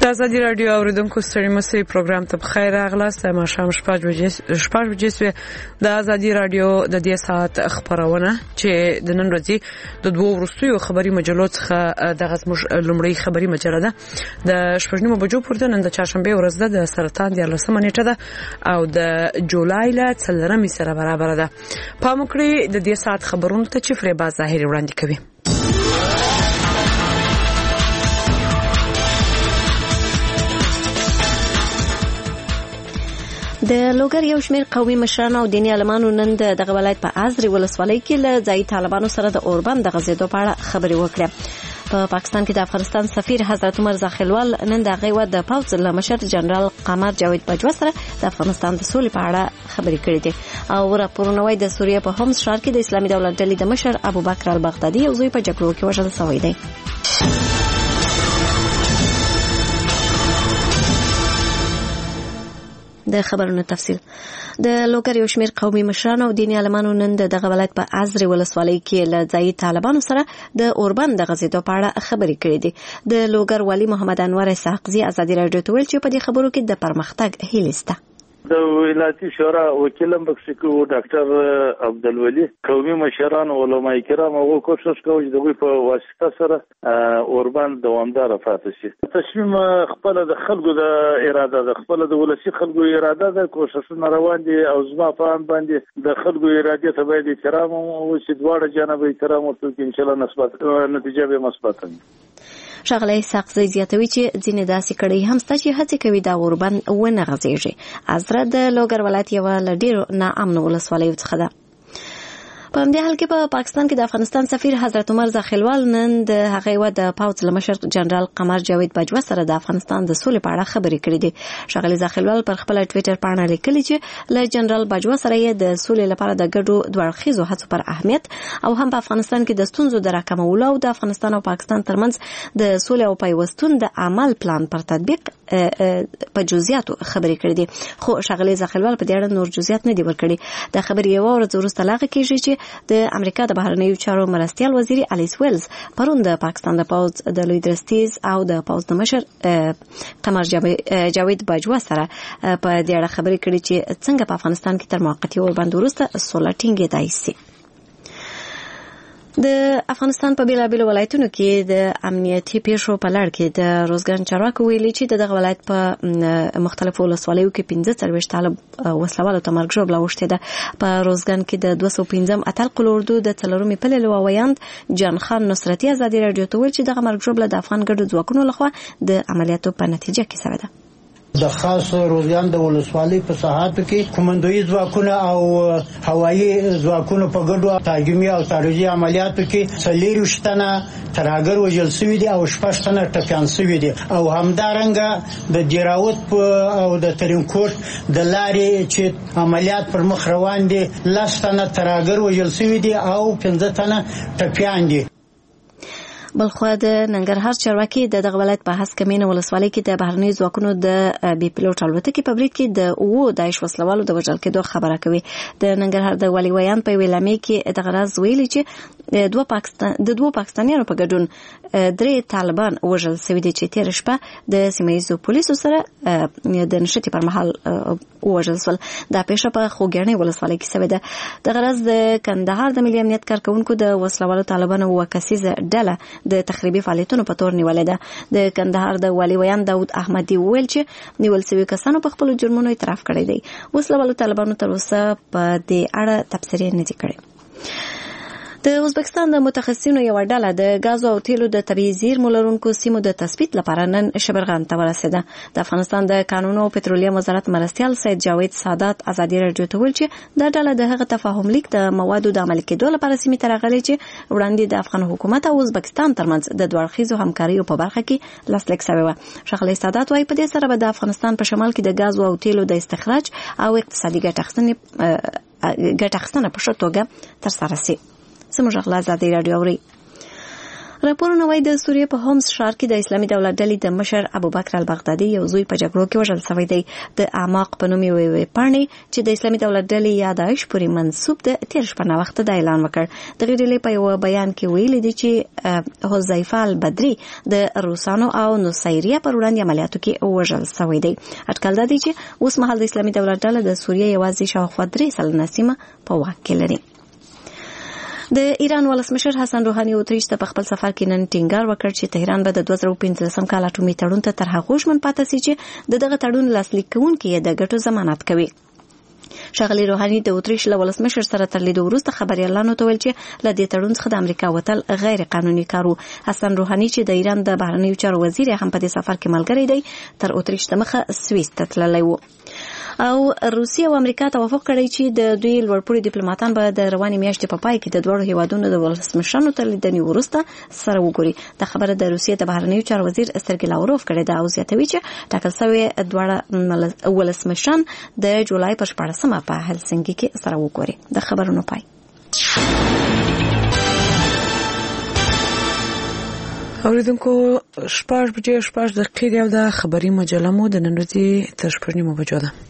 د ازادي رادیو اوریدونکو ستړي مسئ پروګرام ته بخیر راغلاست. ما شام شپږ بجې د ازادي رادیو د دې ساعت خبرونه چې د نن ورځې د دوه ورستیو خبري مجلو څخه د غزمش لومړی خبري مجله ده د شپږنیمو بجو پورته نن د چهارشنبه ورځ ده د سرطان د 13مه نیټه ده او د جولای له 4 سره برابر ده. پام وکړئ د دې ساعت خبرونه ته چې فریبا ظاهري وړاندې کوي. د لوګر یو شمېر قومي مشران او دیني عالمانو نن د ولایت په ازري ولسوالۍ کې له ځایي طالبانو سره د اوربند د غزیدو په اړه خبرې وکړې. په پاکستان کې د افغانستان سفیر حضرت عمر زاخیلوال نن د غیوه د پوځ له مشر جنرال قمر جاوید باجوا سره د افغانستان د سولې په اړه خبرې کړې دي او راپورونه وايي د سوریه په هومس ښار کې د اسلامي دولت ډلې د مشر ابوبکر البغدادي یو زوی په جګړو کې وژل شوی دی. د خبرونو تفصیل. د لوګر یو شمېر قومي مشران او دیني عالمانو نن د ولایت په ازري ولسوالۍ کې له ځایي طالبانو سره د اوربند د غزیدو په اړه خبرې کړې دي. د لوګر والي محمد انور اسحاقزي ازادي رادیو ته ویل چې په دې خبرو کې د پرمختګ هیله شته. د ولایتي شورا وکیل مکسیکو ډاکټر عبدالولي قومي مشران او علماء کرام هغه کوشش کوي چې دوی په واسطه سره اوربند دوامدار پاتې شي. تصمیم خپل د خلکو د اراده د خپل د ولسی خلکو اراده د کوششونه روان دي او زما په ان باندې د خلکو اراده ته باید احترام او چې دواړه جانب احترام ورته ان شاء الله نسبت نتیجه به مثبت وي. شغله اسحاقزي زیاتوي چې ځینې داسې کړي هم ستا چې هڅه کوي دا اوربند ونه غځيږي. ازره د لوګر ولایت یو له ډیرو ناامن ولسوالیو څخه ده. په همدې حال کې په پاکستان کې د افغانستان سفیر حضرت عمر زاخیلوال نن د هغه د پوځ له مشر جنرال قمر جاوید باجوا سره د افغانستان د سولې په اړه خبرې کړې دي. شغله زاخیلوال پر خپل ټوئیټر باندې لیکلي چې له جنرال باجوا سره یې د سولې لپاره د ګډو دوه اړخیزو هڅو پر اهمیت او هم په افغانستان کې د ستونزو د راکمولو او د افغانستان او پاکستان ترمنځ د سولې او پیوستون د عمل پلان پر تطبیق په جزئیاتو خبرې کړې دي. خو شغله زاخیلوال په دې اړه نور جزئیات نه دی ورکړي. د خبرې یو ورځ وروسته لاغه کېږي چې د امریکا د بهرنیو چارو مرستیال وزیر الیس ویلز پرون د پاکستان د پوځ د لوی درستیز او د پوځ د مشر قمر جاوید باجوا سره په دې اړه خبرې کړې چې څنګه په افغانستان کې تر موقتی اوربند وروسته سوله ټینګېدای شي. د افغانستان په بیلابیلو ولایتونو کې د امنیتي پیښو په لړ کې د روزګان چارواکو ویلي چې دغه ولایت په مختلفو ولسوالیو کې 45 طالب وسلوالو ته مرګ ژوبله وشته ده. په روزګان کې د 215 اتل قلوردو د څلورمې پلې لوویاند جان خان نصرتي ازادي رادیو ته ویل چې دغه مرګ ژوبله د افغان ګډو ځواکونو لخوا د عملیاتو په نتیجه کې شوې ده. د خاص روزګان د ولسوالۍ په ساحاتو کې کومندوي ځواکونه او هوایي ځواکونه په ګډو تهاجمي او تعرضي عملیاتو کې 40 تنه ترهګر وژل شوي دي او 6 تنه ټپیان شوي دي او همدارنګه د جراوت او د ترینکوټ د لارې چې عملیات پر مخ روان دي 10 تنه ترهګر وژل شوي دي او 15 تنه ټپیان دي. بلخو د ننګرهار چارواکي د دغه ولایت په هسکمینه ولسوالۍ کې د بهرني ځواکونو د بي پيلوټ الوتکې په برید کې د او داعش وسلوالو د وژل کېدو خبره کوي. د ننګرهار د والي ویان په ویلامې کې دغه راز ویلي چې د دوه پاکستانیانو په ګډون 3 طالبان وژل شوي دي چې تیر شپه د سیمه‌ییزو پولیسو سره د نشټي پر مهال وژل شول. دا پیښه په خوګیاڼي ولسوالۍ کې شوې ده. دغه راز د کندهار د ملي امنیت کارکونکو د وسلوالو طالبانو وکسیزه ډله د تخریبي فعالیتونو په تور نیولې ده. د کندهار د والي ویان داود احمدي ویل چې نیول شوي کسانو په خپل جرمونو اعتراف کړی دی. وسلوالو طالبانو تر اوسه په دې اړه تبصرې نه دي کړې. د ازبکستان د متخصصینو یو ډله د غاز او تیلو د طبيعي زیرمو لرونکو سیمو د تثبیت لپاره نن شبرغان ته ورسېده. د افغانستان د قانون او پټرولیم وزارت مرستیال سید جاوید سادات ازادي رادیو ته ویل چې دا ډله د هغه تفاهم لیک د موادو د عمل کېدو لپاره سیمې ته راغلې چې وړاندې د افغان حکومت او ازبکستان ترمنځ د دوه اړخیزو همکاریو په برخه کې لاسلیک شوی و. شغله سادات وايي په دې سره به د افغانستان په شمال کې د غاز او تیلو د استخراج او اقتصادي ګټه اخیستنه په ښه توګه ترسره شي. زموږ غلا ازادي رادیو اوري. راپورونه وايي د سوریې په هومس ښار کې د اسلامي دولت ډلې د مشر ابوبکر البغدادي یو زوی په جګړو کې وژل شوی دی. د اعماق په نوم یوې پاڼې چې د اسلامي دولت ډلې یا داعش پورې منسوب ده تیر شپه ناوخته د اعلان وکړ. دغه ډلې په یو بیان کې ویلي دي چې حذیفه البدري د روسانو او نصیریه پر وړاندې عملیاتو کې وژل شوی دی. اټکل دی چې اوس مهال د اسلامي دولت ډله د سوریې یوازې شاوخوا 3 سلنه سیمه په واک کې لري. د ایران ولسمشر حسن روحاني اتریش ته په خپل سفر کې نن ټینګار وکړ چې تهران به د 2015 کال اټومي تړون ته تر هغه ژمن پاتې شي چې دغه تړون لاسلیک کوونکي د ګټو ضمانت کوي. ښاغلي روحاني د اتریش له ولسمشر سره تر لیدو وروسته خبريالانو ته ویل چې له دې تړون څخه د امریکا وتل غیر قانوني کارو. حسن روحاني چې د ایران د بهرنیو چارو وزیر هم په دې سفر کې ملګری دی تر اتریش ته مخه سویس ته تللی و. او روسیه او امریکا توافق کړی چې د دوی لوړپوړي ډیپلوماټان به د رواني میاشتې په پای کې د دوه هیوادونو د ولسمشرانو تر لیدنې وروسته سره وګوري. د خبره د روسیې د بهرنیو چارو وزیر سرګی لاوروف کړی دا او زیاتوي چې ټاکل شوی دواړه ولسمشران د جولای په 14مه په هلسنکي کې سره وګوري. د خبرونو پای. اوریدونکو 6:06 یو د خبري مجله مو د نن ورځې تر 8:30 بجو ده.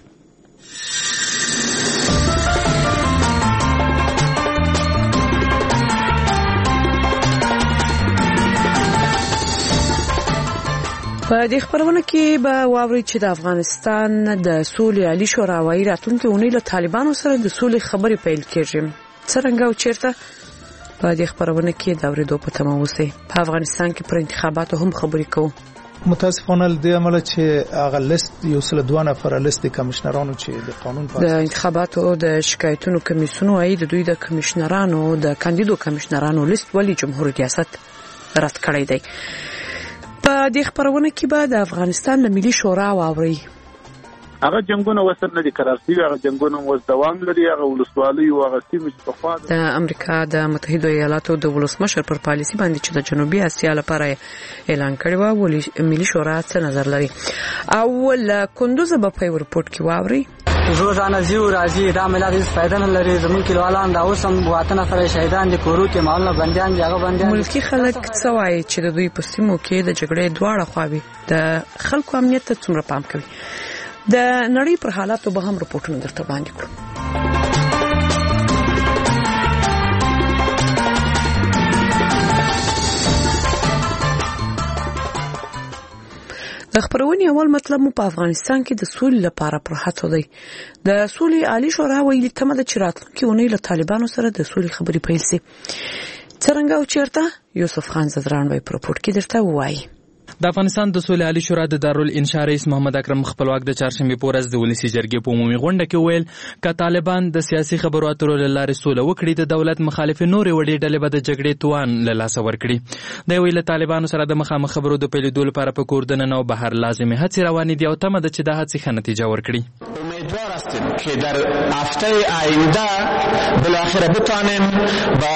په دې خبرونه کې به واوري چې د افغانستان د سولې عالی شورا وايي راتلونکي اونۍ له طالبانو سره د سولې خبرې پیل کېږي. څرنګه او چیرته په دې خبرونه کې د اوریدو په تمه اوسئ. په افغانستان کې پر انتخاباتو هم خبرې کوو. متاسفانه د عمل چې هغه لیست یو سل 2 نفر لیست کمشنرانو چې د قانون په د انتخاباتو د شکایتونو کمیسیون وايي د دوی د کمشنرانو د کاندیدو کمشنرانو لیست ولی جمهور ریاست رد کړی دی. په دې خبرونه کې به د افغانستان د ملي شورا واوري. هغه جنگونه وسر نه دي قرار شوي، هغه جنگونه اوس دوام لري. هغه ولسوالۍ او هغه سیمې چې په خوا د امریکا د متحده ایالاتو د ولسمشر پر پالیسي باندې چې د جنوبي اسیا لپاره اعلان کړی و، ولې ملي شورا څه نظر لري. او کندوز به په ورپورټ کې واوري. روزانه زیو راځي دا ملت هیڅ فائدہ نه لري. زمون کلیوالان دا اوس هم وطن سره شهیدان دي، کورو کې مالونه بنديان دي، هغه بنديان. ملکی خلک څه وایي چې د دوی په سیمو کې د جګړې دواړه خواوې د خلکو امنیت ته څومره پام کوي. د نړۍ پر حالاتو به هم راپورټونه درته وړاندې کړو. د خبرونې اول مطلب مو په افغانستان کې د سولې لپاره پر هڅو دی. د سولې عالی شورا ویلي تمه ده چې راتلونکي اونۍ له طالبانو سره د سولې خبرې پیل شي. څرنګه او چیرته یوسف خان زدران وای پر رپورټ کې درته وایي. د افغانستان د سولې عالی شورا د دارالانشا رئیس محمد اکرم خپلواک د چهارشنبه په ورځ د ولسی جرګې په عمومي غونډه کې ویل ک طالبان د سیاسي خبرو اترو لاره سوله وکړي د دولت مخالف نورې وړې ډلې به د جګړې توان له لاسه ورکړي. د ویل طالبانو سره د مخامخ خبرو د پیلېدو لپاره په کوردن او بهر لازمي هڅې روانې دي او تمه ده چې د هڅې ښه نتیجه ورکړي. امیدوار هستیم که در هفته آینده بالاخره بتوانیم با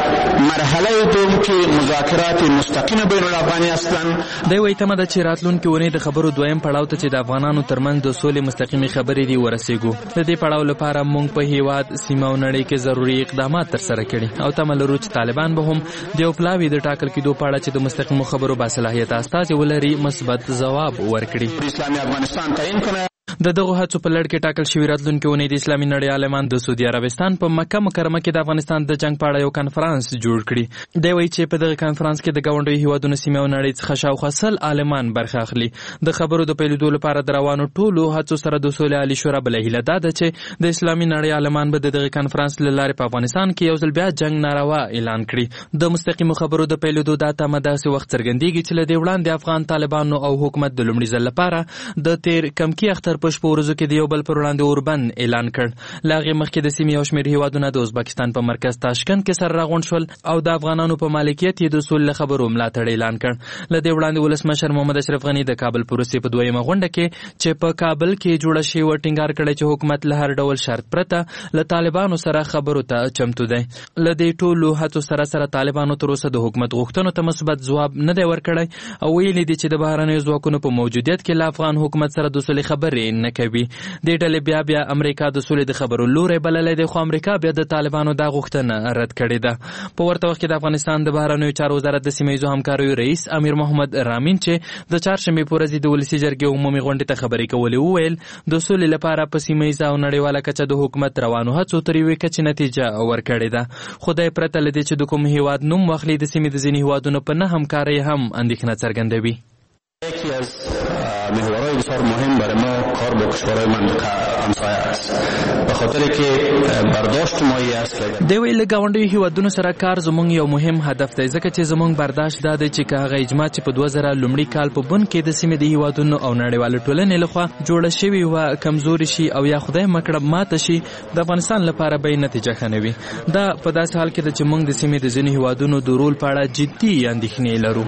مرحله دوم که مذاکرات مستقیم بین الافغانی هستند. د وی تمه ده چې راتلونکي ونې د خبرو دویم پړاو ته چې د افغانانو ترمنځ د سولې مستقیمي خبرې دی ورسېږو. د دې پړاو لپاره موږ په هیواد سیمه او نړۍ کې ضروري اقدامات تر سره کړي او تمه لرو چې طالبان به هم د یو پلاوي د ټاکل کېدو په اړه چې د مستقیمو خبرو باصلاحیت استازي ولري مثبت ځواب ورکړي. اسلامي افغانستان تعیین کنه. د دغه هڅو په لړ کې ټاکل شوی راتلونکي اونۍ د اسلامي نړۍ عالمان د سعودي عربستان په مکه مکرمه کې د افغانستان د جنگ په اړه یو کانفرنس جوړ کړي. دی وایي چې په دغه کانفرنس کې د ګاونډیو هیوادونو سیمه او نړۍ څخه شاوخوا 100 عالمان برخه اخلي. د خبرو د پیلېدو لپاره د روانو ټولو هڅو سره د سولې عالی شورا بله هیله ده چې د اسلامي نړۍ عالمان به دغه کانفرنس له لارې په افغانستان کې یو ځل بیا جنگ ناروا اعلان کړي. د مستقیمو خبرو د پیلېدو د تمه داسې وخت څرګندېږي چې له دې وړاندې افغان طالبانو او حکومت د لومړي ځل لپاره د تیر کمکی اختر په شپو ورځو کې د یو بل پر وړاندې اوربند اعلان کړ. لاغې مخکې د سیمې یو شمېر هیوادونه د ازبکستان په مرکز تاشکند کې سره راغونډ شول او د افغانانو په مالکیت یې د سولې خبرو ملاتړ اعلان کړ. له دې وړاندې ولسمشر محمد اشرف غني د کابل پروسې په دویمه غونډه کې چې په کابل کې جوړه شوې و ټینګار کړی چې حکومت له هر ډول شرط پرته له طالبانو سره خبرو ته چمتو دی. له دې ټولو هڅو سره سره طالبانو تر اوسه د حکومت غوښتنو ته مثبت ځواب نه دی ورکړی او ویلي دي چې د بهرنیو ځواکونو په موجودیت کې له افغان حکومت سره د سولې خبرې خبرې نه کوي. دې ډلې بیا امریکا د سولې د خبرو لوري بللې ده، خو امریکا بیا د طالبانو دا غوښتنه رد کړې ده. په ورته وخت کې د افغانستان د بهرنیو چارو وزارت د سیمه ییزو همکاریو رئیس امیر محمد رامین چې د چهارشنبې په ورځ د ولسي جرګې عمومي غونډې ته خبرې کولې وویل د سولې لپاره په سیمه ییزه او نړیواله کچه د حکومت روانو هڅو تر یوې کچې نتیجه ورکړې ده. خدای پرته له دې چې د کوم هیواد نوم واخلي د سیمې د ځینې هیوادونو په نه همکارۍ هم اندېښنه څرګندوي. یکی از محورهای بسیار مهم برای ما کار با کشورهای منطقه همسایه است، به خاطر که برداشت مایی است. دوی ویل ګاونډیو هیوادونو سره کار زموږ یو مهم هدف دی، ځکه چې زموږ برداشت دا دی چې هغه اجماع چې په 2000 لومړي کال په بن کې د سیمې د هیوادونو او نړیوالو ټولنې لخوا جوړه شوې و کمزوري شي او یا خدای مکړه ماته شي، د افغانستان لپاره به نتیجه ښه نه وي. دا په داسې حال کې ده چې موږ د سیمې د ځینې هیوادونو د رول په اړه جدي اندېښنې لرو.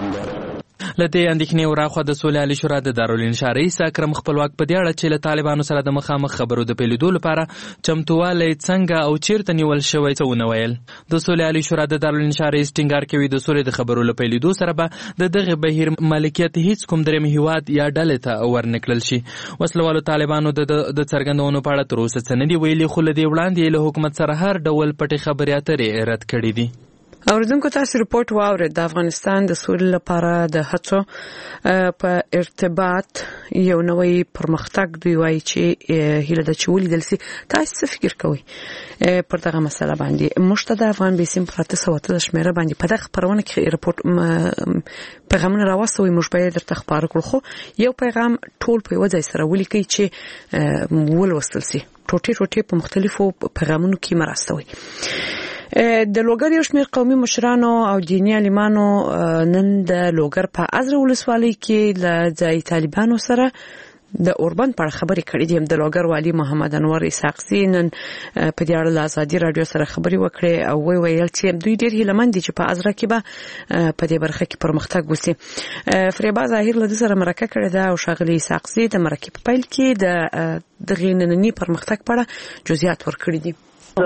لته اندېښنې وراخوا د سولې عالی شورا د دارالانشا رئیس اکرم خپلواک په دې اړه چې له طالبانو سره د مخامخ خبرو د پیلېدو لپاره چمتووالی څنګه او چیرته نیول شوی څه ونه ویل. د سولې عالی شورا د دارالانشا رئیس ټینګار کوي د سولې د خبرو له پیلېدو سره به د دغه بهیر مالکیت هیڅ کوم درېیم هیواد یا ډلې ته ورنکړل شي. وسلوالو طالبانو د څرګندونو په اړه تر اوسه څه نه دي ویلي، خو له دې وړاندې له حکومت سره هر ډول پټې خبرې اترې رد کړې دي. اوریدونکو تاسو رپورت واورید د افغانستان د سولې لپاره د هڅو په ارتباط یو نوې پرمختګ دی وایي چې هیله د چولې دلسي. تاسو څه فکر کوئ پر دغه مسله باندې؟ مشته د افغان بیسیم پراته سوته د شمیره باندې په دغه خبرونه کې رپورت پیغامونه راوستوي، موږ به درته خبر کړو، خو یو پیغام ټول په وځي سره ولیکي چې ولوستل سي ټوټه په مختلفو پیغامونو کې مراستوي. د لوګر یو شمېر قومي مشرانو او دیني عالمانو نن د لوګر په ازره ولسوالۍ کې له ځایي طالبانو سره د اوربند په اړه خبرې کړې دي. د لوګر والي محمد انور اسحاقزي نن په دې اړه له ازادي رادیو سره خبرې وکړې او ویل چې دوی ډېر هیلهمند دي چې په ازره کې به په دې برخه کې پرمختګ وشي. فریبا ظاهر له سره مرکه کړې ده او ښاغلي اسحاقزي د مرکې په پیل کې د دغه ننني پرمختګ په اړه جزئیات ورکړي دي.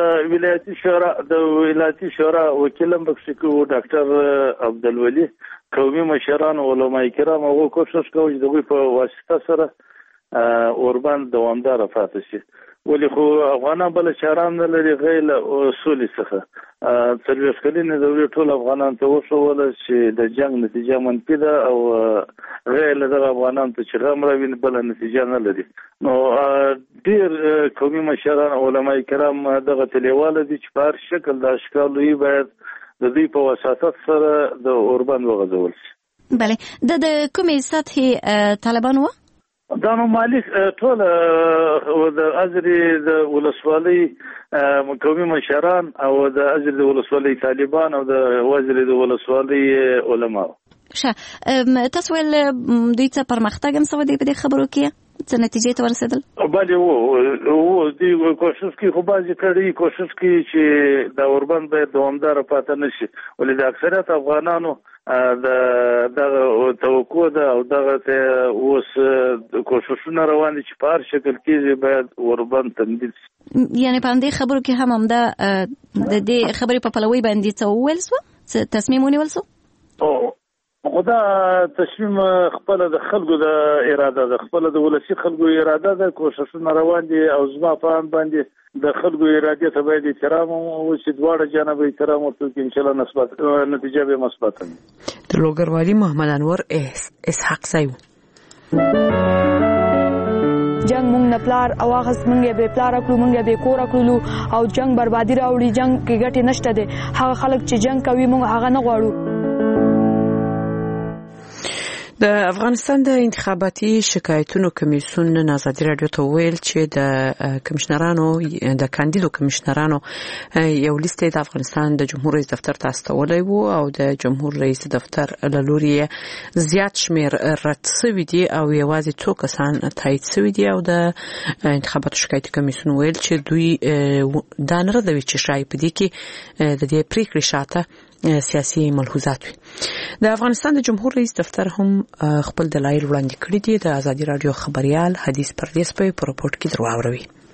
د ولایتي شورا وکیل مکسیکو ډاکټر عبدالولي قومي مشران او علماء کرام هغه کوشش کوي چې دوی په واسطه سره اوربند دوامدار پاتې شي، ولی خو افغانان بل چاران نه لري غیر اصول څخه. ترویج کلینه د ټول افغانان ته وشول چې د جنگ نتیجه منفي ده او غیر له افغانان ته چې غم راوي بل نتیجه نه لري. نو ډیر قومي مشران او علماء کرام دغه تلیواله دي چې په هر شکل د اشکالوي باید د دوی په وساطت سره د اوربند وغځول شي. بله د کومې سطحې طالبانو دا نو مالک ټول د ازري د ولسوالۍ قومي مشران او د ازري د ولسوالۍ طالبان او د وزري د ولسوالۍ علما. تاسو ول دوی ته پرمختګ هم سوي په دې خبرو کې څه نتیجې ته ورسېدل؟ بله وو دوی کوشش کوي، خو بعضې کړي کوشش کوي چې د اوربند باید دوامداره پاتې نشي، ولې د اکثریت افغانانو دغه توقع ده او دغه اوس کوششونه روان دي چې په هر شکل کې باید اوربند تمدید شي. یعنې په دې خبرو کې هم همدا د دې خبرې په پلوي باندې څه وویل سو، څه تصمیم ونیول سو؟ خدا تصمیم خپل د خلکو د اراده ده، خپل د ولسی خلکو اراده ده، کوششونه روان دي او زما په ان باندې د خلکو اراده ته باید احترام او چې دواړه جانب احترام ورته کې ان شاء الله مثبت نتیجه به مثبت وي. د لوګر والي محمد انور اسحاقزي جنگ مونږ نه پلار او هغه مونږ به پلار کړو، مونږ به کور کړو او جنگ بربادي راوړي، جنگ کې ګټه نشته ده. هغه خلک چې جنگ کوي مونږ هغه نه غواړو. د افغانستان د انتخاباتي شکایتونو کمیسیون نن ازادي رادیو ته ویل چې د کمشنرانو د کاندیدو کمشنرانو یو لیست د افغانستان د جمهور رئیس دفتر ته استولای وو او د جمهور رئیس دفتر له لوري زیات شمیر رد شوی دی او یوازې څو کسان تایید شوی دی او د انتخاباتو شکایتي کمیسیون ویل چې دوی دا نه ردوي چې شای په دې کې د دې پریکړې شاته سیاسي ملحوظات وي. د افغانستان د جمهور رئیس دفتر هم خپل دلایل وړاندې کړي دي. د ازادي رادیو خبريال حدیث پردیس په رپورت کې درواوروي.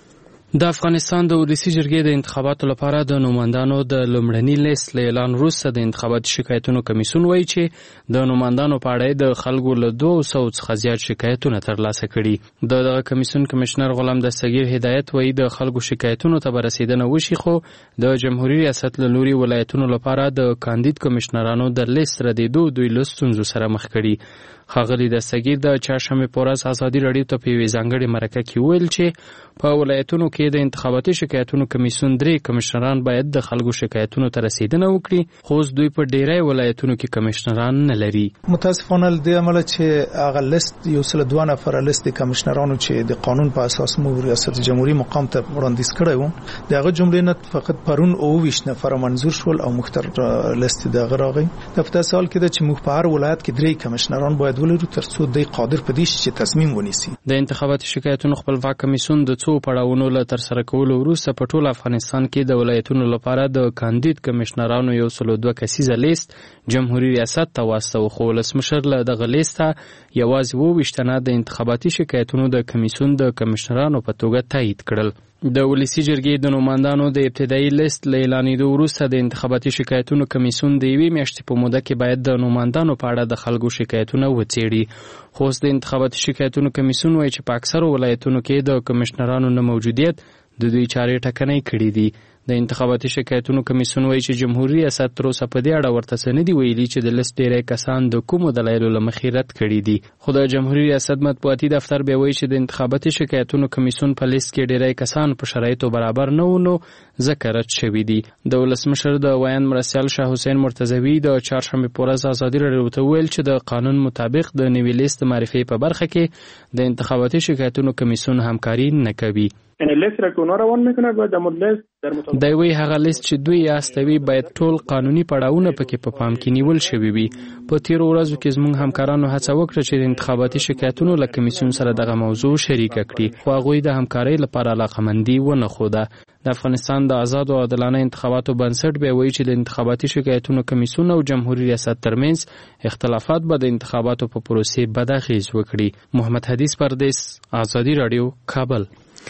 د افغانستان د ولسی جرګې د انتخاباتو لپاره د نوماندانو د لومړني لیست له اعلان وروسته د انتخاباتي شکایتونو کمیسیون وایي چې د نوماندانو په اړه د خلکو له 200 څخه زیات شکایتونه ترلاسه کړي. د کمیسیون کمشنر غلام دستگیر هدایت وایي د خلکو شکایتونو ته رسیدنه وشي، خو د جمهوریت ریاست له لوري ولایتونو لپاره د کاندید کمشنرانو د لیست ردیدو دوی له ستونزو سره مخ کړي. ښاغلي دستگیر د چهارشنبې په ورځ ازادي راډیو ته په یوې ځانګړې مرکه کې ویل چې په ولایتونو کې د انتخاباتي شکایتونو کمیسیون 3 کمشنران باید د خلکو شکایتونو ته رسیدنه وکړي، خو دوی په ډیری ولایتونو کې کمشنران نه لري. متاسفانه د عمل چې هغه لیست یو سل 2 نفر لیست کمشنرانو چې د قانون په اساس مو ریاست جمهوریت مقام ته وړاندیز کړی و، دغه جملې نه فقط پرون 29 نفر منظور شول او مختار لیست دغه راغی. د فتا سوال کې چې موږ په هر ولایت کې 3 کمشنران باید ولرو ترڅو د قادر په دې چې تصمیم ونیسي. د انتخاباتي شکایتونو خپلواک کمیسیون د څو پړاوونو له ترسره کولو وروسته په ټول افغانستان کې د ولایتونو لپاره د کاندید کمشنرانو یو سل 2 کسیزه لیست جمهوریت ریاست ته واستو، خو ولسمشر له دغه لیست یوازې 22 تنه د انتخاباتي شکایتونو د کمیسیون د کمشنرانو په توګه تایید کړل. د ولسی جرګې د نوماندانو د ابتدایي لیست له اعلانېدو وروسته د انتخاباتي شکایتونو کمیسیون د 1 میاشتې په موده کې باید د نوماندانو په اړه د خلکو شکایتونه وڅېړي، خو د انتخاباتي شکایتونو کمیسیون وایي چې په اکثرو ولایتونو کې د کمشنرانو نه موجودیت د دوی چارې ټکنۍ کړي دي. د انتخاباتي شکایتونو کمیسیون وایي چې جمهوریت ریاست تر اوسه په دې اړه ورته څه نه دي ویلي چې د لیست ډېری کسان د کومو دلایلو له مخې رد کړي دي. خو د جمهوریت ریاست مطبوعاتي دفتر بیا وایي چې د انتخاباتي شکایتونو کمیسیون په لیست کې ډېری کسان په شرایطو برابر نه وو، نو ځکه رد شوي دي. د ولسمشر د ویاند مرستیال شاه حسین مرتضوي د چهارشنبې په ورځ ازادي راډیو ته ویل چې د قانون مطابق د نوي لیست معرفي په برخه کې د انتخاباتي شکایتونو کمیسیون همکاري نه کوي. یعنی لیست را که اونا روان میکنه باید در لیست در مطابق دوی هغه لیست چې دوی یاستوي باید ټول قانوني پړاوونه پکې په پام کې نیول شوي وي. په تیر ورځو کې زموږ همکارانو هڅه وکړه چې د انتخاباتي شکایتونو له کمیسیون سره دغه موضوع شریکه کړي، خو هغوی د همکارۍ لپاره علاقمندي ونه ښوده. د افغانستان د آزاد او عادلانه انتخاباتو بنسټ به وایي چې د انتخاباتي شکایتونو کمیسیون او جمهوریت ریاست ترمنځ اختلافات به د انتخاباتو په پروسې بد اغېز وکړي. محمد حدیث پردیس، آزادي راډیو، کابل.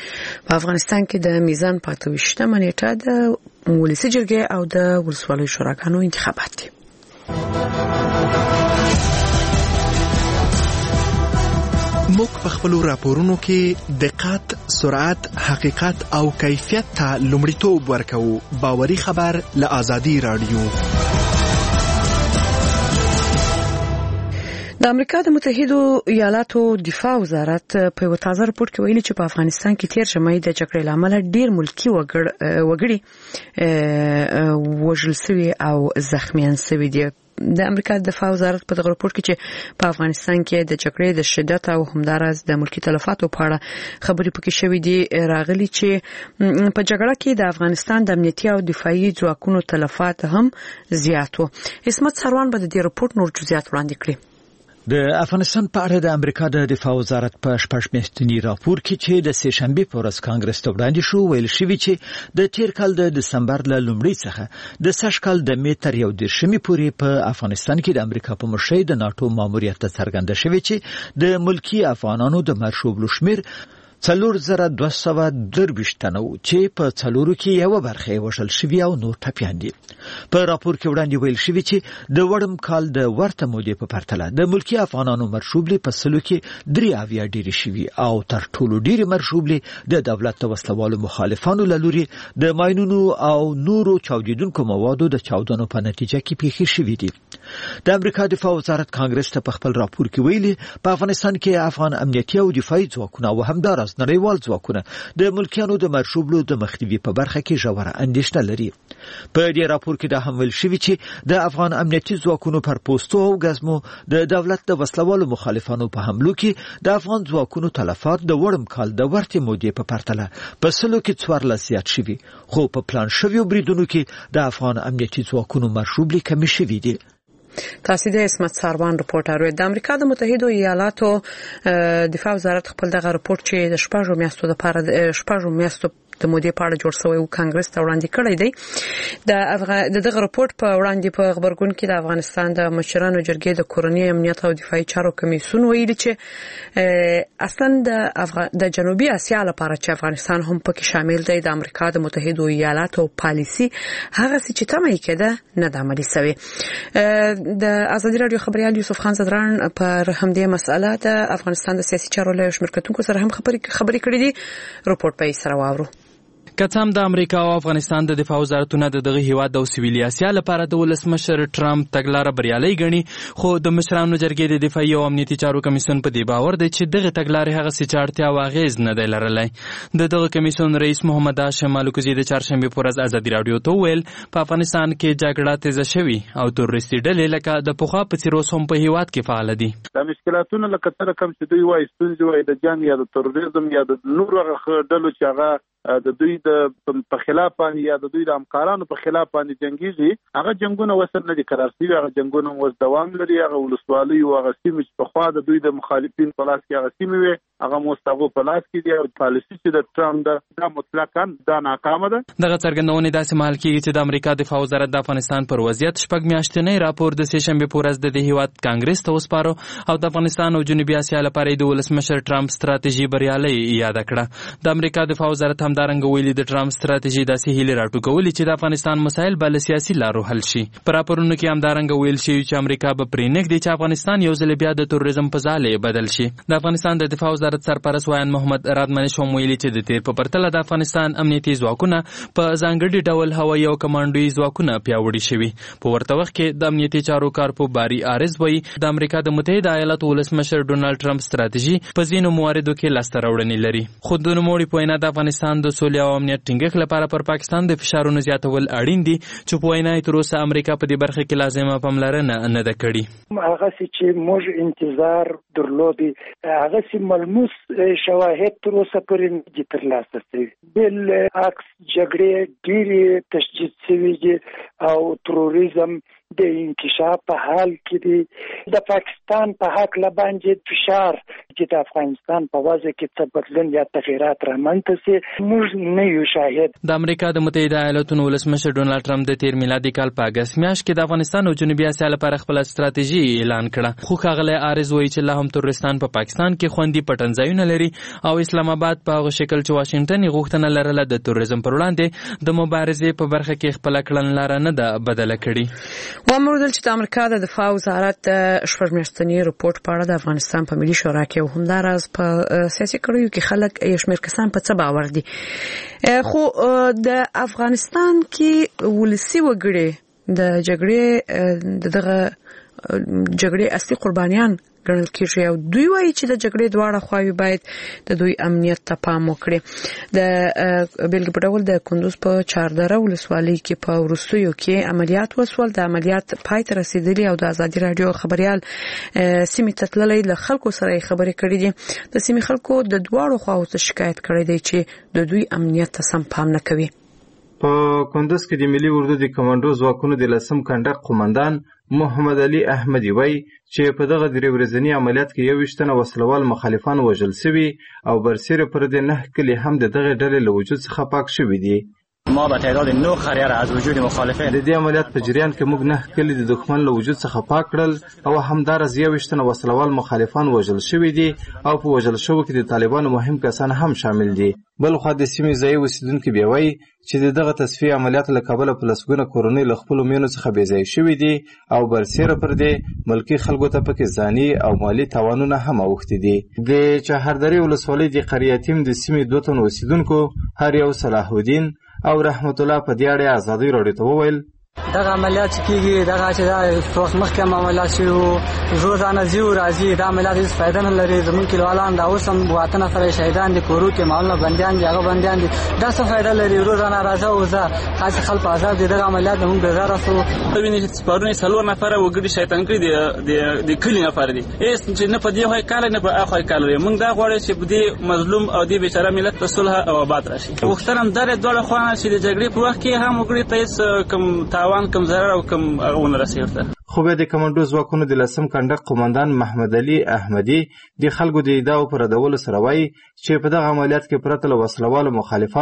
په افغانستان کې د میزان 28مه نیټه د ولسی جرګې او د ولسوالۍ شوراګانو انتخابات دي. موږ په خپل راپورونو کې دقت، سرعت، حقیقت او کیفیت ته لومړیتوب ورکوو. باوري خبر له آزادي راډیو. د امریکا د متحدو ایالاتو دفاع وزارت په یو تازه راپور کې ویلي چې په افغانستان کې تیر ژمی د جګړې له امله ډیر ملکی وګړي وژل شوي او زخمیان شوي دي. د امریکا د دفاع وزارت په دغه راپور کې چې په افغانستان کې د جګړې د شدت او همدارس د ملکی تلفاتو په اړه خبرې پکې شوې دي، راغلي چې په جګړه کې د افغانستان د امنیتي او دفاعي ځواکونو تلفات هم زیات وو. اسمت سروان به د دې راپور نور جزئیات وړاندې کړي. د افغانستان په اړه د امریکا د دفاع وزارت په شپږمیاشتني راپور کې چې د سه شنبه په ورځ کانګرس ته وړاندې شو ویل شوی چې د تیر کال د دسمبر له لومړۍ څخه د سږ کال د می تر 1 پورې په افغانستان کې د امریکا په مشرۍ د ناتو ماموریت څرګنده شوی چې د ملکی افغانانو د مرشوبلو شمیر 4223 تنه چې په څلورو کې یو برخه وشل شوی او نور ټپیان دي. په راپور کې وړاندې ویل شوی چې د وړم کال د ورته مودې په پرتله د ملکی افغانانو مرشوبلې په سلو کې 3 ډېری شوی او تر ټولو ډېری مرشوبلې د دولت د وسلوالو مخالفانو لوري د ماینونو او نورو چاودیدونکو موادو د چاودنو په نتیجه کې پیښې شوې دي. د امریکا دفاع وزارت کانګرس ته په خپل راپور کې ویلي په افغانستان کې افغان امنیتي او دفاعي ځواکونه او همدارس نړیوال ځواکونه د ملکیانو د مرشوبلو د مخنیوي په برخه کې ژوره اندېښنه لري. په دې راپور کې دا هم ویل شوی چې د افغان امنیتي ځواکونو پر پوسټو او غزمو د دولت د وسلوالو مخالفانو په حملو کې د افغان ځواکونو تلفات د وړم کال د ورته مودې په پرتله په سلو کې 14 زیات شوي، خو په پلان شویو بریدونو کې د افغان امنیتي ځواکونو مرشوبلې کمی شوي دي. تاسو د اسمت سروان رپورټر د امریکا د متحدو ایالاتو دفاع وزارت خپل دغه رپورت چې د 6 میاشتو د مودې په اړه جوړ شوی کانګرس ته وړاندې کړی دی. د دغه راپورټ په وړاندې په خبرګون کې د افغانستان د مشرانو جرګې د کورنۍ امنیت او دفاعي چارو کمیسیون ویلي چې اصلا د جنوبي اسیا لپاره چې افغانستان هم پکې شامل دی د امریکا د متحده ایالاتو پالیسي هغه چې تمه یې کړه نه د عملي شوی. د ازادي رادیو خبريال یوسف خان زدران پر همدې مسأله د افغانستان د سیاسي چارو له شمېر کتونکو سره هم خبرې کړې دي. راپورټ په سره واورو. کڅام د امریکا او افغانستان د دفاع وزارتونه د دغه هیواد او سویلي اسیا لپاره د ولسمشر ټرمپ تګلاره بریالي ګڼي، خو د مشرانو جرګې د دفاعي او امنیتي چارو کمیسیون په دې باور دی چې دغه تګلارې هغه څه چې اړتیا او اغیز نه دی لرلی. د دغه کمیسیون رئیس محمد هاشم مالوکزي د چهارشنبې په ورځ ازادي رادیو ته وویل په افغانستان کې جګړه تیزه شوې او تروریستي ډلې لکه د پخوا په څېر اوس هم په هیواد کې فعال دي. د مشکلاتونو لکه څه رقم چې دوی وایي ستونزې وایي د جنګ یا د تروریزم یا د نورو ډلو چې هغه د دوی د په خلاف باندې یا د دوی د همکارانو په خلاف باندې جنگيږي، هغه جنگونه وسر نه دي قرار شوي، هغه جنگونه اوس دوام لري. هغه ولسوالۍ او هغه سیمې چې په خوا د دوی د مخالفین په لاس کې هغه سیمې وي هغه مستغو په لاس کې دي او پالیسي چې د ټرمپ د مطلقاً دا ناکامه ده. دغه څرګندونه داسې مهال کېږي چې د امریکا دفاع وزارت د افغانستان پر وضعیت شپږ میاشتنی راپور د سه شنبې په ورځ د هیواد کانګرس ته وسپارو او د افغانستان او جنوبي اسیا لپاره د ولسمشر ټرمپ ستراتیژي بریالي یاد کړه. د امریکا دفاع وزارت همدارنګه ویلي د ټرمپ ستراتیژي داسې هیله راټوکولې چې د افغانستان مسایل بل سیاسي لارو حل شي. په راپورونو کې همدارنګه ویل شوی چې امریکا به پرې نږدې چې افغانستان یو ځل بیا د تروریزم په ځاله بدل شي. د افغانستان د دفاع وزارت سرپرست وایان محمد رادمنش هم ویلي چې د تیر په پرتله د افغانستان امنیتي ځواکونه په ځانګړي ډول هوایي او کمانډوي ځواکونه پیاوړي شوي. په ورته وخت کې د امنیتي چارو کارپو باري آرز وایي د امریکا د متحده ایالاتو ولسمشر ډونالد ټرمپ ستراتیژي په ځینو مواردو کې لاسته راوړنې لري. خو د نوموړي په وینا د افغانستان د سولې او امنیت ټینګښت لپاره پر پاکستان د فشارونو زیاتول اړین دي چې په وینا یې تر اوسه امریکا په دې برخه کې لازمه پاملرنه نه ده کړې. هغه چې موږ انتظار درلودي هغه چې ملموس شواهد تر اوسه پورې نه دي ترلاسه شوي. بالعکس جګړې ډېرې تشدید شوي دي او تروریزم د انکشاف په حال کې دي. د پاکستان په حق باندې فشار چې د افغانستان په وضع کې څه بدلون یا تغیرات رامنځته شي موږ نه یو شاهد. د امریکا د متحده ایالاتو ولسمشر ډونالد ټرمپ د تیر میلادي کال په اگست میاشت کې د افغانستان او جنوبي اسیا لپاره خپل ستراتیژي اعلان کړه. خو ښاغلی آرز وایي چې لا هم تروریستان په پاکستان کې خوندي پټنځایونه لري او اسلام آباد په هغه شکل چې واشنگټن یې غوښتنه لرله د تروریزم پر وړاندې د مبارزې په برخه کې خپل کړنلاره نه ده بدله کړې. وامردل چې د امریکا د دفاع وزارت شپږ میاشتنی راپورټ په اړه د افغانستان په ملي شورا کې همداراز په سیاسي کړیو کې خلک یې شمېر کسان په څه باور دي. خو د افغانستان کې ولسی وګړي د جګړې اصلي قربانیان ګڼل کېږي او دوی وایي چې د جګړې دواړه خواوې باید د دوی امنیت ته پام وکړي. د بېلګې په ډول د کندوز په چاردره ولسوالۍ کې په وروستیو کې عملیات وسول. د عملیات پای ته رسیدلی او د ازادي رادیو خبريال سیمې ته تللی له خلکو سره خبرې کړې دي. د سیمې خلکو د دواړو خواوو څخه شکایت کړی دی چې د دوی امنیت ته سم پام نه کوي. په کندوز کې د ملي اردو د کمانډو ځواکونو د لسم کنډک قومندان محمد علي احمدي وایي چې په دغه درې ورځني عملیات کې 21 تنه وسلوال مخالفان وژل شوي او برسېره پر دې 9 کلي هم د دغه ډلې له وجود څخه پاک شوي دي. ما به تعداد 9 خریار از وجود مخالفین د دې عملیات په جریان کې موږ 9 کلي د دښمن له وجود څخه پاک کړل او همدارس 21 تنه وسلوال مخالفان وژل شوي دي او په وژل شوو کې د طالبانو مهم کسان هم شامل دي. بل خو د سیمې ځای اوسیدونکو بیا وایي چې دغه تصفیه عملیات له کابل په لسګونه کورنۍ له خپل مینو څخه بې ځای شوي دي او برسېره پر دې ملکی خلکو ته پکې ځاني او مالی تاوانونه هم اوښتي دي. د چهاردرې ولسوالۍ د قریه تیم د سیمې 2 تن اوسیدونکو هر یو صلاح الدین او رحمت الله په دې اړه ازادي راډیو ته وویل دغه عملیات چې کېږي دغه چې دا څوک مخکې عملیات شوي روزانه ځي او راځي دا عملیات هېڅ فایده نه لري. زموږ کلیوالان دا اوس هم 7 نفره شهیدان دي کورو کې معمولا بندیان دي هغه بندیان دي دا څه فایده لري. روزانه راځه او ځه خاص خلک آزاد دي. دغه عملیات موږ بېزاره شو. ویني چې پرونی 4 نفره وګړي شیطان کړي دي د کلی نفر دي هېڅ چې نه په دې خوا کال نه په اخوا کال موږ دا غواړو چې دې مظلوم او دې بیچاره ملت په صلح او آباد راشي. وخترم درې دوړه خوانه چې د جګړې په وخت کې هم وګړي ته هېڅ کم تاوان کم ضرر او کم اون رسیدل. خو به د کمانډو ځواکونو د لسم کنډک قومندان محمد علي احمدي د خلکو د ادعاو پر ردولو سره وایي چې په دغه عملیات کې پرته له وسلوالو مخالفانو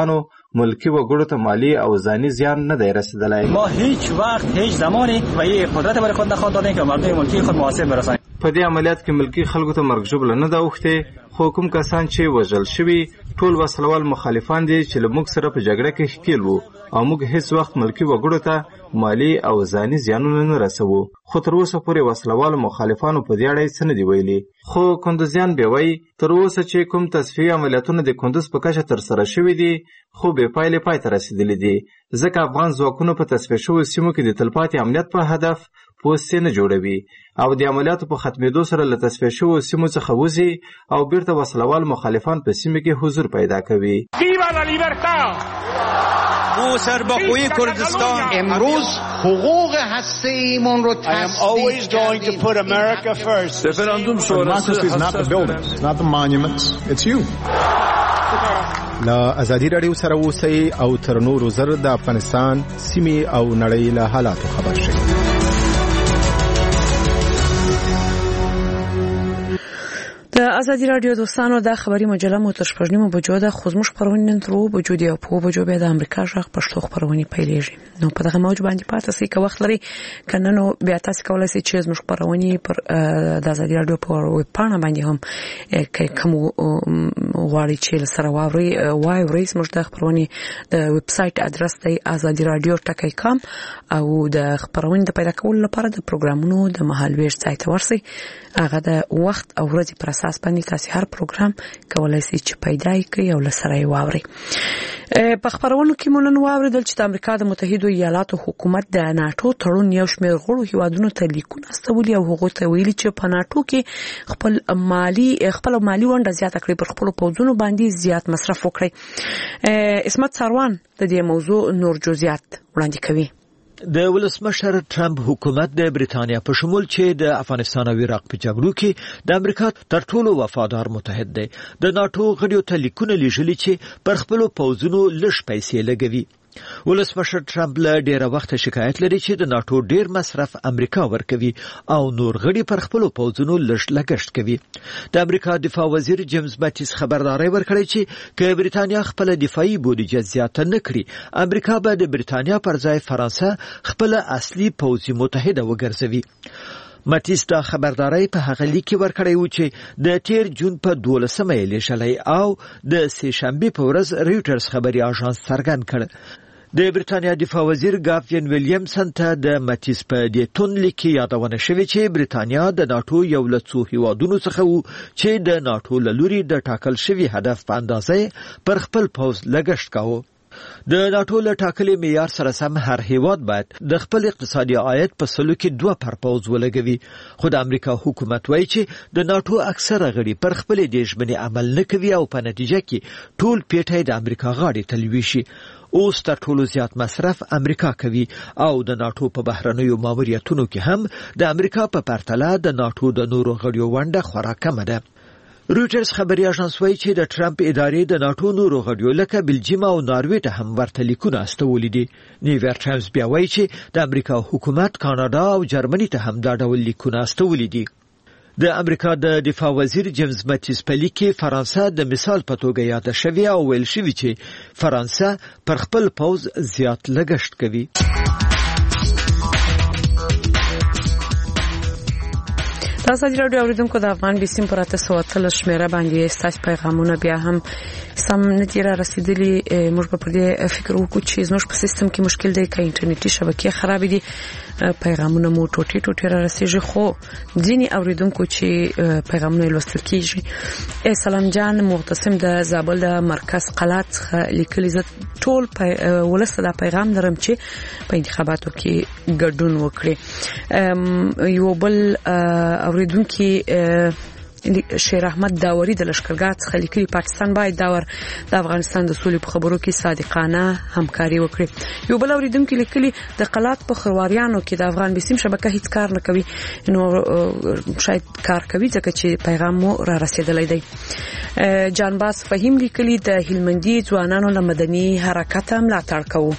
ملکی وګړو ته مالی او ځاني زیان نه دی رسیدلی. ما هیچ وقت هیچ زمانی و یه قدرت برای خود نخواهد دادیم که مردم ملکی خود محاسب برسانیم. په دې عملیات کې ملکی خلکو ته مرګ ژوبله نه ده اوښتې، خو کوم کسان چې وژل شوي ټول وسلوال مخالفان دي چې له موږ سره په جګړه کې ښکیل وو او موږ هیڅ وخت ملکی وګړو ته مالی او ځاني زیانونه نه رسوو. خو تر اوسه پورې وسلوالو مخالفانو په دې اړه څه نه دي ویلي. خو کندوزیان بیا وایي تر اوسه چې کوم تصفیې عملیاتونه د کندوز په کچه ترسره شوي دي خو بې پایلې پای ته رسېدلي دي، ځکه افغان ځواکونو په تصفیه شویو سیمو کې د تلپاتې امنیت په هدف پوستې نه جوړوي او د عملیاتو په ختمېدو سره له تصفیه شویو سیمو څخه وځي او بیرته وسلوال مخالفان په سیمه کې حضور پیدا کوي. ما سربخوی کردستان امروز حقوق هسته‌ایمون رو تثبیت کردیم. Referendum democracy is not the buildings, it's not the monuments, it's you. لا ازادي رادیو سره اوسئ او تر نورو زر د افغانستان سیمې او نړۍ له حالاتو خبر شئ. د ازادي رادیو دوستانو د خبري مجله مو تر 8:30 بجو ده، خو زموږ خبرونه نن تر 2 بجو دی او په 2 بجو بیا د امریکا ژغ پښتو خبرونه پیلېږي. نو په دغه موج باندې پاتې سئ که وخت لري، کنه نو بیا تاسو کولای شئ چې زموږ خبرونه پر د ازادي رادیو په ویب پاڼه باندې هم کوم غواړي چې سره واوري زموږ د خبرونه د ویب سټ ادرس دی azadiradio.com او د خبرونه د پیدا کولو لپاره د پروګرامونو د مهالوير سایت ورسئ. هغه د وخت او ورځې پر اساس باندې تاسو هر پروګرام کولای شئ چې پیدا کړئ او لسره واوري. په خبرونو کې مونږ واوریدل چې د امریکا د متحده ایالاتو حکومت د ناتو تړون یو شمېر غړو هیوادونو ته لیکونه استولي او هغه ته ویلي چې په ناتو کې خپل مالی ونډه زیاته کړي، پر خپل پوځونو باندې زیات مصرف وکړي. اسمت سروان د دې موضوع نور جزئیات وړاندې کوي. د ولسمشر ټرمپ حکومت د بریتانیا په شمول چې د افغانستان او عراق په جګړو کې د امریکا تر ټولو وفادار متحد دی، د ناتو غړیو ته لیکونه لیږلي چې پر خپل پوځونو لږ پیسې لګوي. ولسمشر ټرمپ له ډیره وخت شکایت لري چې د ناتو ډیر مصرف امریکا ورکوي او نور غړي پر خپل پوځونو لږ لګښت کوي. د امریکا دفاع وزیر جیمز ماتیس خبرداري ورکړي چې که بریتانیا خپل دفاعي بودیجه زیاته نه کړي، امریکا به د بریتانیا پر ځای فرانسه خپل اصلي پوځي متحده وګرځوي. ماتیس دا خبرداري په هغه لیک ورکړی و چې د تیر جون په 12مه یې لیږلی او د سه شنبه په ورځ رويټرز خبري اژانس څرګند کړ. د بریتانیا دفاع وزیر گاوین ویلیامسن ته د ماتیس په دې تون لیک یادونه شوې چې بریتانیا د ناتو یو له څو هیوادونو څخه وو چې د ناتو له لوري د ټاکل شوی هدف په اندازې پر خپل پوځ لګښت کاوه. د ناتو له ټاکلي معیار سره سم هر هیواد باید د خپل اقتصادي عاید په سلو کې 2 پر پوځ ولګوي، خو د امریکا حکومت وایي چې د ناتو اکثره غړي پر خپل د ژمنې عمل نه کوي او په نتیجه کې ټول پیټه د امریکا غاړې ته لویشي. اوس تر ټولو زیات مصرف امریکا کوي او د ناتو په بهرنیو ماموریتونو کې هم د امریکا په پرتله د ناتو د نورو غړیو ونډه خورا کمه ده. رويټرز خبري اژانس وایي چې د ټرمپ ادارې د ناتو نورو غړیو لکه بلجیم او ناروې ته هم ورته لیکونه استولي دي. نیویارک ټایمز بیا وایي چې د امریکا حکومت کاناډا او جرمني ته هم دا ډول لیکونه استولي دي. د امریکا د دفاع وزیر جیمز ماتیس په لیک کې فرانسه د مثال په توګه یاد شوی او ویل شوی چې فرانسه پر خپل پوځ زیات لګښت کوي. تاسو د رادیو اوریدونکو د افغان بیسیم پر 813 شمیره باندې ستاسو پیغامونه بیا هم سم نتیره رسیدلی. موږ په دې فکر وکړو چې زموږ په سیستم کې مشکل دی، که انټرنیټي شبکې خراب دي پیغامونه مو ټوټي را رسیږي، خو ځینې اوریدونکو چې پیغامونه لوستل کیږي. سلام جان معتصم د زابل د مرکز قلات څخه لیکلي، زه ټول ولسته دا پیغام درم چې په انتخاباتو کې ګډون وکړي. یو بل اوریدونکو شیر احمد داوري د لشکرګاه څخه لیکلي، پاکستان باید د افغانستان د سولې په خبرو کې صادقانه همکاري وکړي. یو بل اوریدونکو لیکلي د قلات په خرواریانو کې د افغان بیسیم شبکه هیڅ کار نه کوي، نو شاید کار کوي ځکه چې پیغام مو را رسیدلی دی. جانباز فهیم لیکلي د هلمندي ځوانانو له مدني حرکت ملاتړ کوو.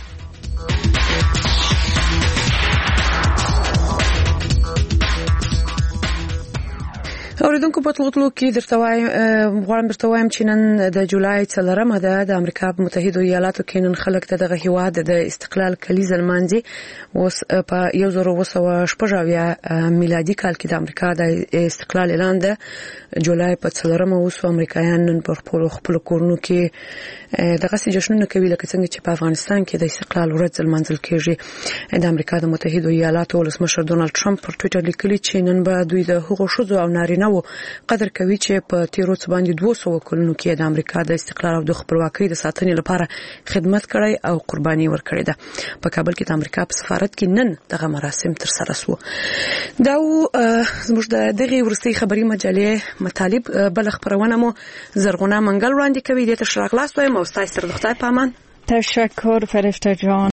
اوریدونکو په تلغتلو کې درته وایم چې نن د جولای 4 د امریکا په متحده ایالاتو کې نن خلک دغه هیواد د استقلال کلیزه لمانځي. اوس په 1946 میلادي کال کې د امریکا د استقلال اعلان د جولای په 4 اوس امریکایان نن په خپل کورونو کې دغه جشنونه کوي لکه څنګه چې په افغانستان کې د استقلال ورځ لمانځل کېږي. د امریکا د متحده ایالاتو ولسمشر ډونالد ټرمپ پر ټوئیټر لیکلي چې نن به دوی د هغو ښځو او نارینه وو قدر کوي چې په تیرو څه باندې 200 کلونو کې د امریکا د استقلال او د خپلواکۍ د ساتنې لپاره خدمت کړی او قرباني ورکړې ده. په کابل کې د امریکا په سفارت کې نن دغه مراسم تر سره شو. دا زموږ د دغه ورستي خبري مجلې مطالب بل خبرونه مو زرغونه منګل وړاندې کوي. د تشراق لاس وایم او ستاسو سره د خدای په امان. تشکر فرشته جان.